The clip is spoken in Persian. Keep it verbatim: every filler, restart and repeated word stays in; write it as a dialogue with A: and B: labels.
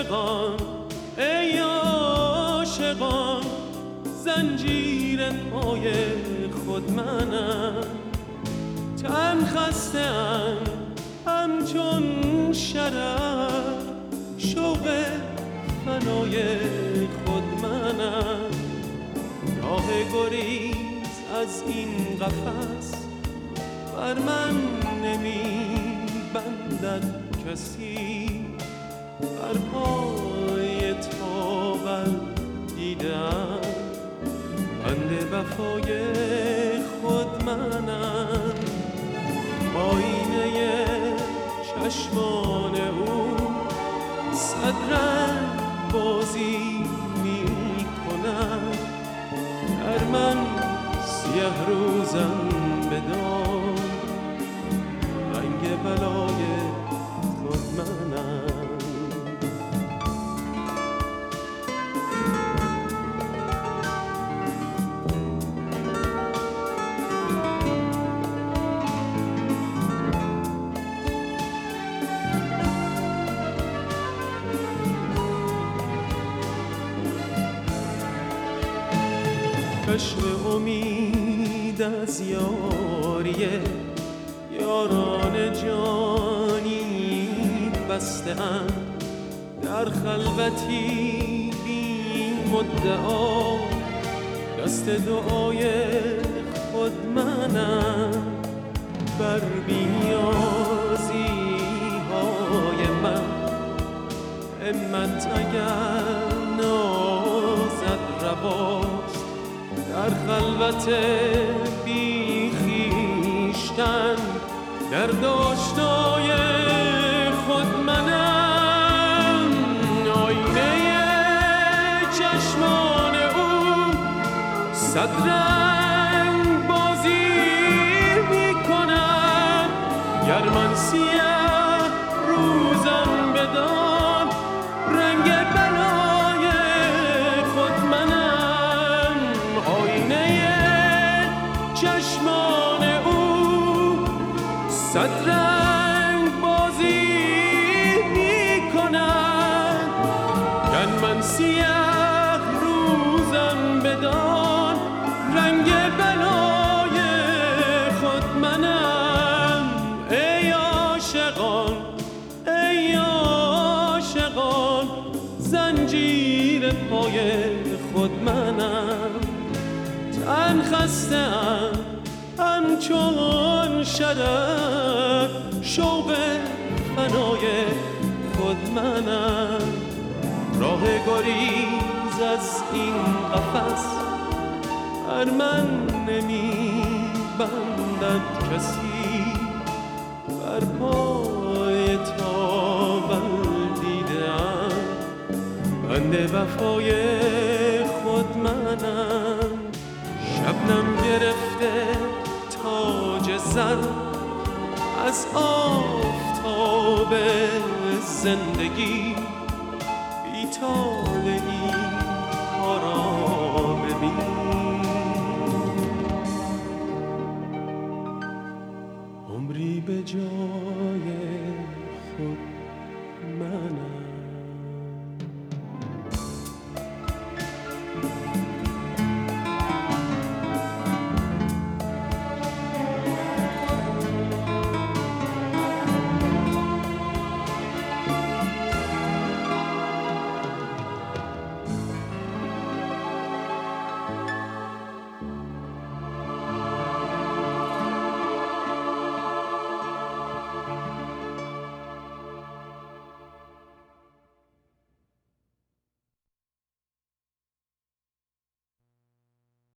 A: عاشقان ای عاشقان زنجیر پای خود منم، تن خسته‌ام همچون شرر، شوق فنای خود منم. راه گریز از این قفس بر من نمی بندد کسی، بر پای تاول دیدم بند وفای خود منم. آینه چشمان او صد رنگ بازی می کند، در من سیه روزم بدان رنگ بلای خود منم. چشم امید از یاریه یاران جانی بسته‌ام، در خلوتی بی مدعا دست دعای خود منم. بر بی‌نیازی های من همت اگر نازد رواست، در خلوت بی خویشتن در داشتای خود منم. آینه چشمان او صد رنگ بازی می کند، گر من سیه روزم بدان رنگ بلای خود منم. آینه چشمان او صد رنگ بازی می کند، گر من سیه روزم بدان رنگ بلای خود منم. ای عاشقان ای عاشقان زنجیر پای خود منم، تن خسته‌ام همچون شرر، شوق فنای خود منم. راه گریز از این قفس بر من نمی بندد کسی، بر پای تاول دیدم بند وفای خود منم. شبنم گرفته تاج زر از آفتاب زندگی، بی‌طالع این ها را ببین. عمری به جا